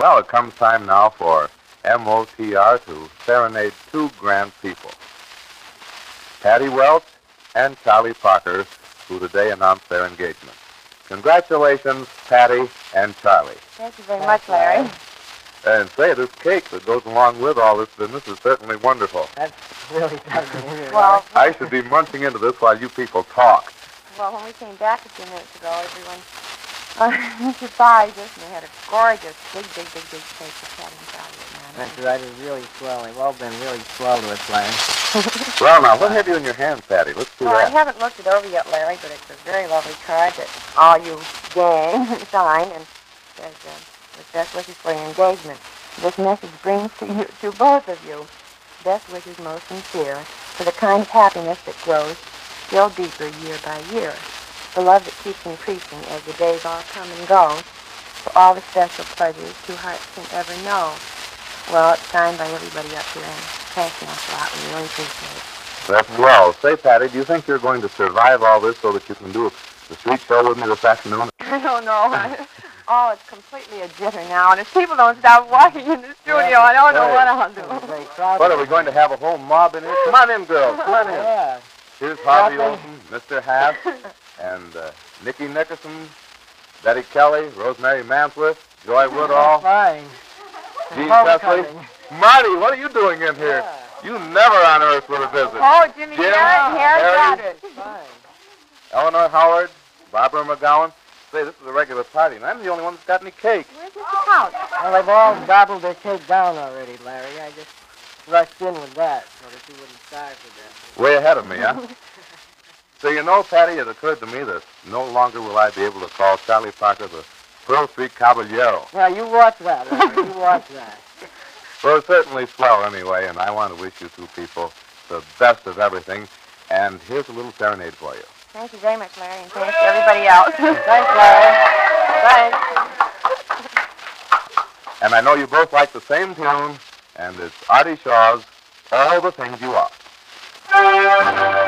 Well, it comes time now for MOTR to serenade two grand people, Patty Welch and Charlie Parker, who today announced their engagement. Congratulations, Patty and Charlie. Thank you very much, Larry. And say, this cake that goes along with all this business is certainly wonderful. That's really something, isn't it? Well, I should be munching into this while you people talk. well, when we came back a few minutes ago, everyone surprised us, and they had a gorgeous, big cake for Patty and Charlie. That's right. It was really swell. They've all been really swell to us, Larry. Well, now, what have you in your hand, Patty? Let's see Well, I that. haven't looked it over yet, Larry, but it's a very lovely card that all you gang signed, and says, with best wishes for your engagement. This message brings to both of you best wishes most sincere for the kind of happiness that grows still deeper year by year, the love that keeps increasing as the days all come and go, for all the special pleasures two hearts can ever know. Well, it's signed by everybody up here, and thanks an awful lot. We really appreciate it. That's swell. Say, Patty, do you think you're going to survive all this so that you can do the street show with me this afternoon? I don't know. Oh, it's completely a jitter now, and if people don't stop walking in the studio, I don't know what I'll do. What, are we going to have a whole mob in here? Come on in, girls. Come on in. Yeah. Here's Harvey Olsen, Mr. Haas, and Nicky Nickerson, Betty Kelly, Rosemary Mansworth, Joy Woodall, Fine. Gene Presley. Homecoming. Marty, what are you doing in here? Yeah. You never on earth would have visited. Oh, Jimmy Jim, Garrett, Harry. Harry. Fine. Eleanor Howard, Barbara McGowan. Say, this is a regular party, and I'm the only one that's got any cake. Where's Mr. Couch? Well, they've all gobbled their cake down already, Larry. I just rushed in with that so that you wouldn't starve to death. Way ahead of me, huh? So, you know, Patty, it occurred to me that no longer will I be able to call Charlie Parker the Pearl Street Caballero. Now, you watch that, Larry. You watch that. Well, it's certainly swell anyway, and I want to wish you two people the best of everything. And here's a little serenade for you. Thank you very much, Larry, and thanks to everybody else. Thanks, Larry. Thanks. And I know you both like the same tune, and it's Artie Shaw's All the Things You Are.